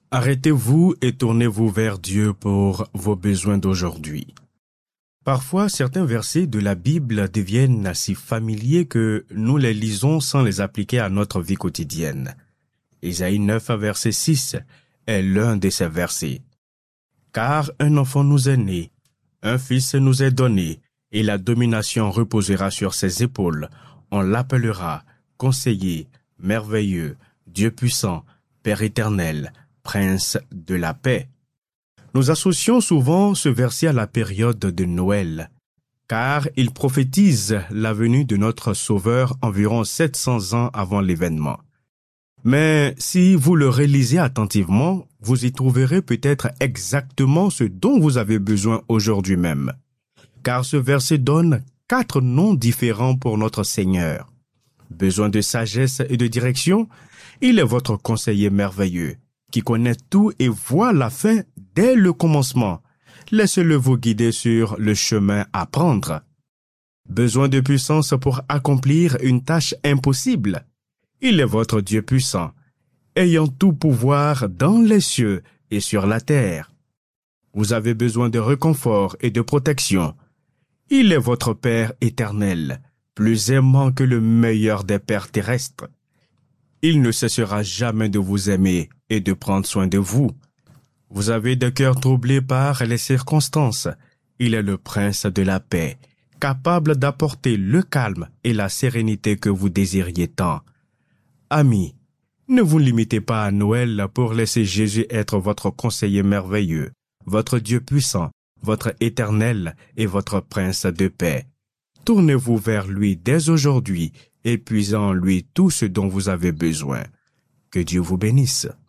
Arrêtez-vous et tournez-vous vers Dieu pour vos besoins d'aujourd'hui. Parfois, certains versets de la Bible deviennent si familiers que nous les lisons sans les appliquer à notre vie quotidienne. Ésaïe 9, verset 6 est l'un de ces versets. Car un enfant nous est né, un fils nous est donné, et la domination reposera sur ses épaules. On l'appellera Conseiller, Merveilleux, Dieu puissant, Père éternel, Prince de la paix. Nous associons souvent ce verset à la période de Noël, car il prophétise la venue de notre Sauveur environ 700 ans avant l'événement. Mais si vous le relisez attentivement, vous y trouverez peut-être exactement ce dont vous avez besoin aujourd'hui même. Car ce verset donne 4 noms différents pour notre Seigneur. Besoin de sagesse et de direction, il est votre conseiller merveilleux, qui connaît tout et voit la fin dès le commencement. Laissez-le vous guider sur le chemin à prendre. Besoin de puissance pour accomplir une tâche impossible. Il est votre Dieu puissant, ayant tout pouvoir dans les cieux et sur la terre. Vous avez besoin de réconfort et de protection. Il est votre Père éternel, plus aimant que le meilleur des pères terrestres. Il ne cessera jamais de vous aimer et de prendre soin de vous. Vous avez des cœurs troublés par les circonstances. Il est le prince de la paix, capable d'apporter le calme et la sérénité que vous désiriez tant. Amis, ne vous limitez pas à Noël pour laisser Jésus être votre conseiller merveilleux, votre Dieu puissant, votre éternel et votre prince de paix. Tournez-vous vers lui dès aujourd'hui et puisez en lui tout ce dont vous avez besoin. Que Dieu vous bénisse.